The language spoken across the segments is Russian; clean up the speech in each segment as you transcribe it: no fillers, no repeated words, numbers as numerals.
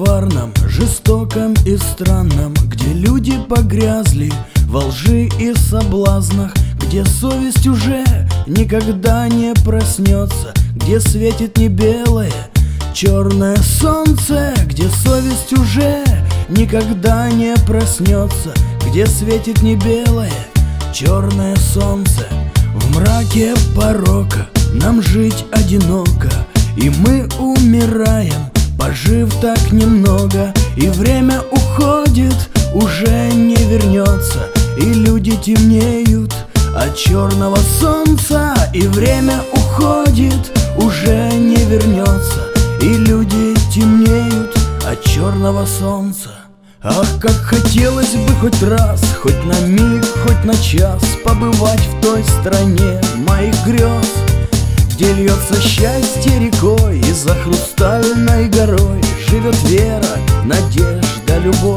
коварном, жестоком и странном, где люди погрязли во лжи и соблазнах, где совесть уже никогда не проснется, где светит не белое, черное солнце, где совесть уже никогда не проснется, где светит не белое, черное солнце. В мраке порока нам жить одиноко, и мы умираем, пожив так немного. И время уходит, уже не вернется, и люди темнеют от черного солнца. И время уходит, уже не вернется, и люди темнеют от черного солнца. Ах, как хотелось бы хоть раз, хоть на миг, хоть на час побывать в той стране моих грез, где льется счастье рекой, и за хрустальной горой живет вера, надежда, любовь.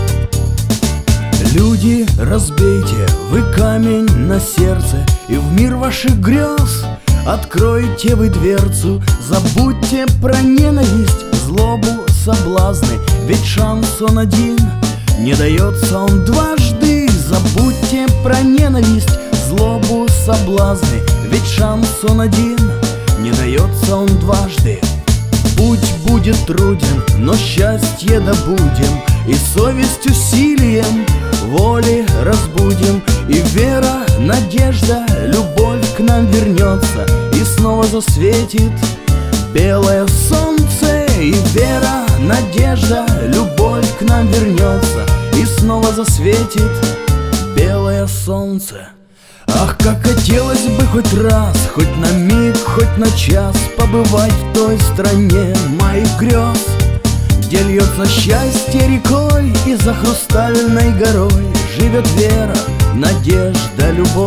Люди, разбейте вы камень на сердце, и в мир ваших грез откройте вы дверцу. Забудьте про ненависть, злобу, соблазны, ведь шанс он один, не дается он дважды. Забудьте про ненависть, злобу, соблазны, ведь шанс он один, не дается он дважды. Путь будет труден, но счастье добудем, и совесть усилием воли разбудим. И вера, надежда, любовь к нам вернется, и снова засветит белое солнце. И вера, надежда, любовь к нам вернется, и снова засветит белое солнце. Ах, как хотелось бы хоть раз, хоть на миг, хоть на час побывать в той стране моих грез, где льется счастье рекой, и за хрустальной горой живет вера, надежда, любовь.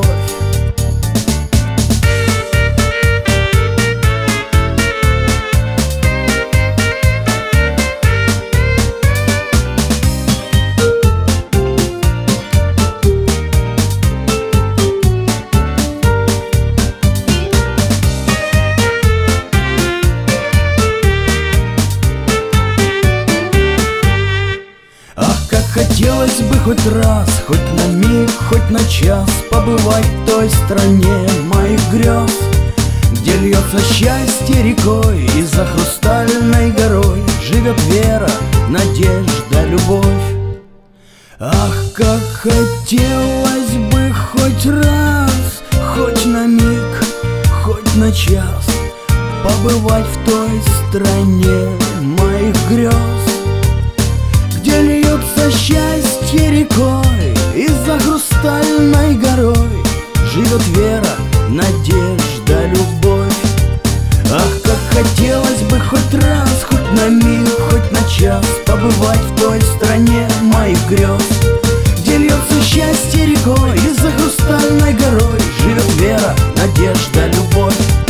Хотелось бы хоть раз, хоть на миг, хоть на час побывать в той стране моих грез, где льется счастье рекой, и за хрустальной горой живет вера, надежда, любовь. Ах, как хотелось бы хоть раз, хоть на миг, хоть на час побывать в той стране моих грез, где льется счастье рекой, и за хрустальной горой живет вера, надежда, любовь. Ах, как хотелось бы хоть раз, хоть на миг, хоть на час побывать в той стране моих грез, где льется счастье рекой, и за хрустальной горой живет вера, надежда, любовь.